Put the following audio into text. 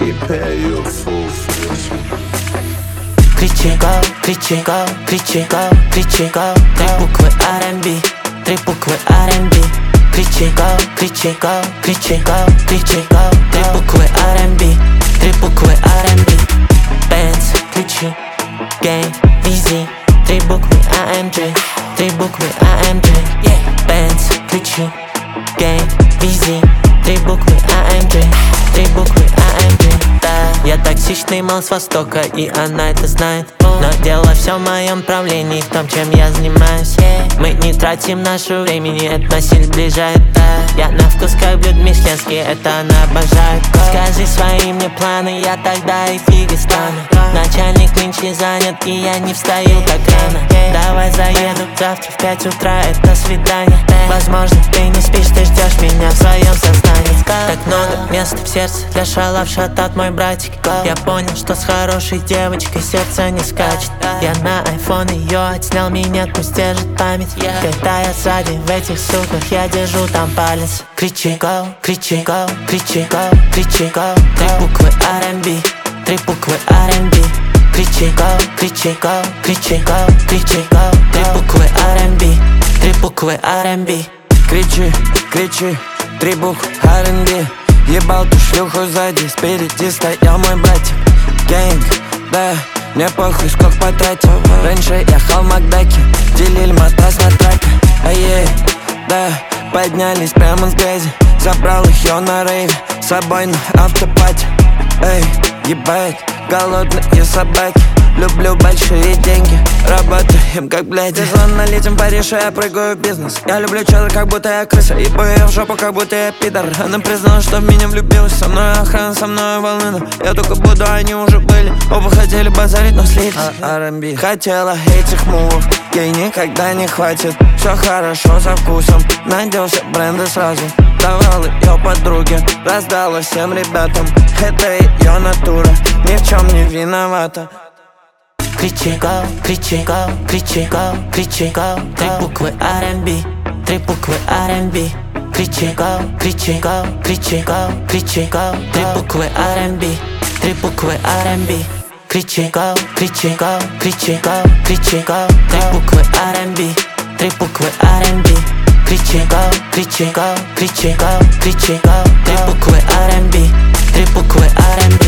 и pay you full fee. Кричи, go, кричи, go, кричи, go, кричи, go. Три буквы R&B, три буквы R&B. Кричи, go, кричи, go, кричи, go, кричи, go. Три буквы R&B, три буквы R&B. Benz, ключи, Game, VZ. Три буквы AMG, три буквы AMG. Benz, ключи, Game, VZ. Три буквы AMG, три буквы AMG. Я токсичный мал с востока, и она это знает. Но дело все в моем правлении, в том, чем я занимаюсь. Мы не тратим наше времени, это нас сильно сближает. Я на вкус как блюд мишленский, это она обожает. Скажи свои мне планы, я тогда и фиги стану. Начальник нынче занят, и я не встаю так рано. Давай заеду завтра в 5 утра, это свидание. Возможно, ты не спишь, ты ждешь меня в своем сознании. Так много места в сердце для шалав шатат мой братик. Я понял, что с хорошей девочкой сердце не скачет. Я на айфон ее отснял, меня пусть держит память. Когда я сзади в этих суках, я держу там палец. Кричи, go, кричи, go, кричи, go, кричи, go. Три буквы R&B, три буквы R&B. Кричи, go, кричи, go, кричи, go, кричи, go. Три буквы R&B, три буквы R&B. Кричи, кричи, три буквы R&B. Ебал ту шлюху сзади, спереди стоял мой братик. Гэнг, да, мне похуй, сколько потратил. Раньше ехал в Макдаке, делили матрас на траке. Ай-ей, да, поднялись прямо с грязи. Забрал их я на рейве, с собой на автопате. Эй, ебать, голодные собаки. Люблю большие деньги, работаем как бляди. Сезонно летим в Париж, и я прыгаю в бизнес. Я люблю челы, как будто я крыса, и бою я в жопу, как будто я пидор. Она призналась, что в меня влюбилась. Со мной охрана, со мной волны. Я только буду, они уже были. Оба хотели базарить, но слились. R&B хотела этих мувов, ей никогда не хватит. Все хорошо со вкусом, найдется бренды сразу. Давал ее подруге, раздала всем ребятам. Это ее натура, ни в чем не виновата. Кричи, go, кричи, go, кричи, go, кричи, go. Три буквы R&B, три буквы R&B. Кричи, go, кричи, go, кричи, go, кричи, go. Три буквы R&B, три буквы R&B. Кричи, go, кричи, go, кричи, go, кричи, go. Три буквы R&B, три буквы R&B. Кричи, go, кричи, go, кричи, go, кричи, go. Три буквы R&B, три буквы R&B.